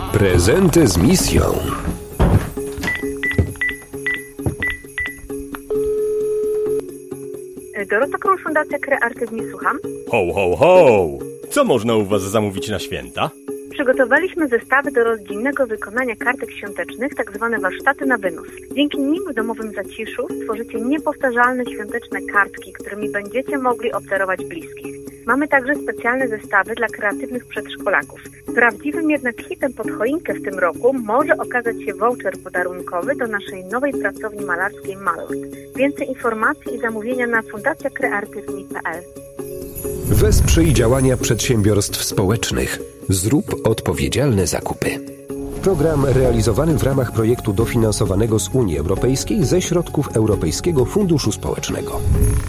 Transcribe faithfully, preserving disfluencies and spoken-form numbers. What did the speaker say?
Prezenty z misją. Dorota Król, Fundacja Kreatywni, słucham. Ho, ho, ho! Co można u was zamówić na święta? Przygotowaliśmy zestawy do rodzinnego wykonania kartek świątecznych, tak zwane warsztaty na wynos. Dzięki nim w domowym zaciszu stworzycie niepowtarzalne świąteczne kartki, którymi będziecie mogli obdarować bliskich. Mamy także specjalne zestawy dla kreatywnych przedszkolaków. Prawdziwym jednak hitem pod choinkę w tym roku może okazać się voucher podarunkowy do naszej nowej pracowni malarskiej Malord. Więcej informacji i zamówienia na fundacja kreatywni kropka p l. Wesprzyj działania przedsiębiorstw społecznych. Zrób odpowiedzialne zakupy. Program realizowany w ramach projektu dofinansowanego z Unii Europejskiej ze środków Europejskiego Funduszu Społecznego.